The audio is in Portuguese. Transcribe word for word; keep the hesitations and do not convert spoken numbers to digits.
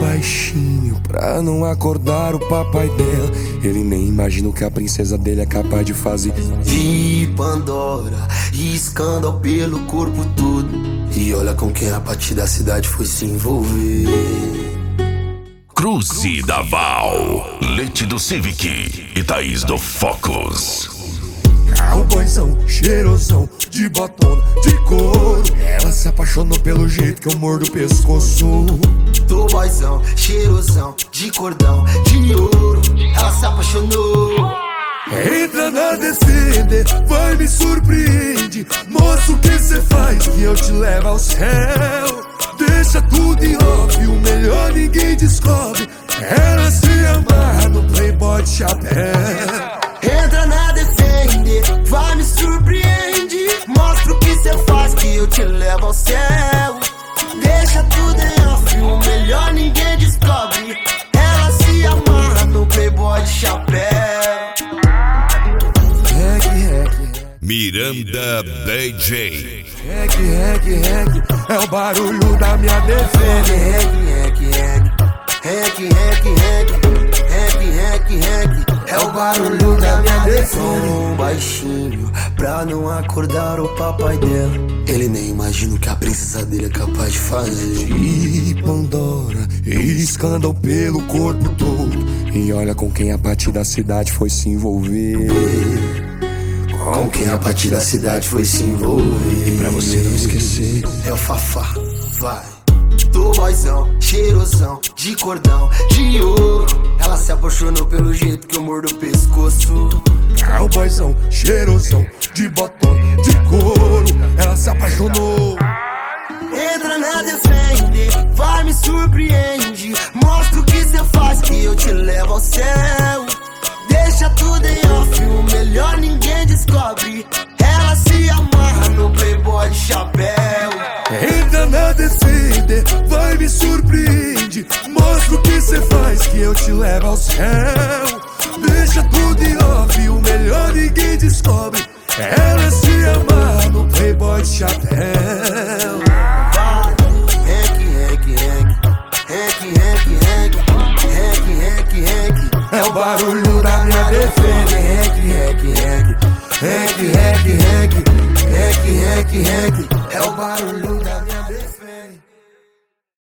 baixinho pra não acordar o papai dela. Ele nem imagina o que a princesa dele é capaz de fazer. E Pandora, e escândalo pelo corpo todo. E olha com quem a partir da cidade foi se envolver. Cruze da Val, Leite do Civic e Thaís do Focus. Cowboyzão, cheirosão, de botona, de couro. Ela se apaixonou pelo jeito que eu mordo o pescoço. Tô boyzão, cheirosão, de cordão, de ouro. Ela se apaixonou. Entra na descida, vai me surpreende. Mostra o que cê faz que eu te levo ao céu. Deixa tudo em off, o melhor ninguém descobre. Ela se amarra no playboy de chapéu. Entra na defende, vai me surpreende. Mostra o que cê faz que eu te levo ao céu. Deixa tudo em off, o melhor ninguém descobre. Ela se amarra no playboy de chapéu. Rec, rec, Miranda D J. rec, rec, rec, é o barulho da minha defesa. Rec, rec, rec, rec, rec, rec, rec, rec, rec. É o barulho da minha defesa. Baixinho, pra não acordar o papai dela. Ele nem imagina o que a princesa dele é capaz de fazer. E Pandora, e escândalo pelo corpo todo. E olha com quem a partir da cidade foi se envolver. Com quem a partir da cidade foi se envolver. E pra você não esquecer, é o Fafá, vai. Tô boyzão, cheirosão, de cordão, de ouro. Ela se apaixonou pelo jeito que eu mordo o pescoço. Cowboyzão, cheirosão, de botão, de couro. Ela se apaixonou. Entra na defende, vai me surpreende. Mostra o que cê faz que eu te levo ao céu. Deixa tudo em off, o melhor ninguém descobre. Ela se amarra no playboy de chapéu. Entra na descida, vai me surpreende. Mostra o que cê faz que eu te levo ao céu. Deixa tudo em off, o melhor ninguém descobre. Ela se amarra no playboy de chapéu. Rec, rec, rec, rec, rec, rec, rec, rec, rec. É o barulho